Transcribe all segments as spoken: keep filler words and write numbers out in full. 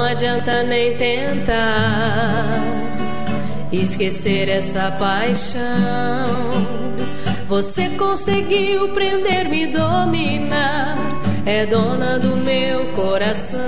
adianta nem tentar esquecer essa paixão. Você conseguiu prender-me, dominar, é dona do meu coração.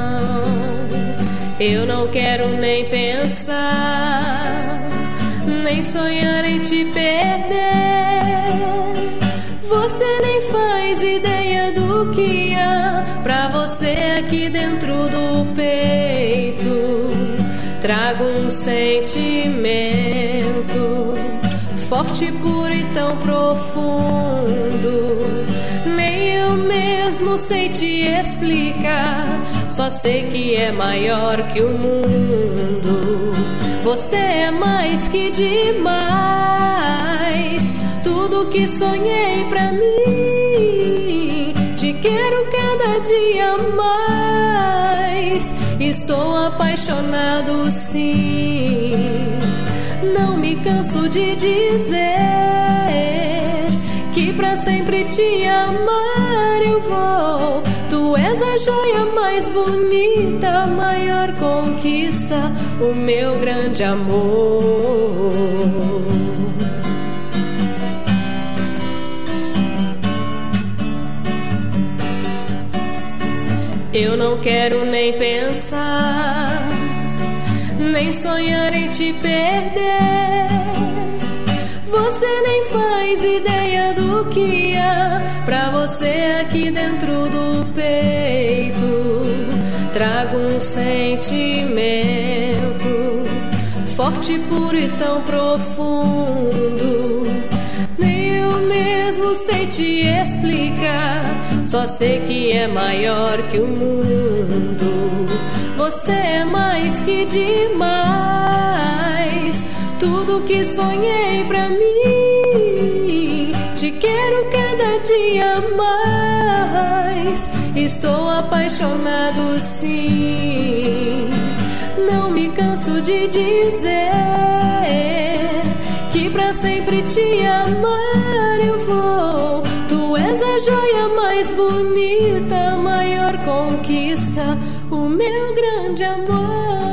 Eu não quero nem pensar, nem sonhar em te perder. Você nem faz ideia do que há pra você aqui dentro do peito. Trago um sentimento forte, puro e tão profundo. Nem eu mesmo sei te explicar, só sei que é maior que o mundo. Você é mais que demais, tudo que sonhei pra mim. Te quero cada dia mais, estou apaixonado sim. Não me canso de dizer que pra sempre te amar eu vou. Tu és a joia mais bonita, a maior conquista, o meu grande amor. Eu não quero nem pensar, nem sonhar em te perder. Você nem faz ideia do que há pra você aqui dentro do peito. Trago um sentimento forte, puro e tão profundo. Nem eu mesmo sei te explicar, só sei que é maior que o mundo. Você é mais que demais, tudo que sonhei pra mim. Te quero cada dia mais, estou apaixonado sim. Não me canso de dizer que pra sempre te amar eu vou. Tu és a joia mais bonita, a maior conquista, o meu grande amor.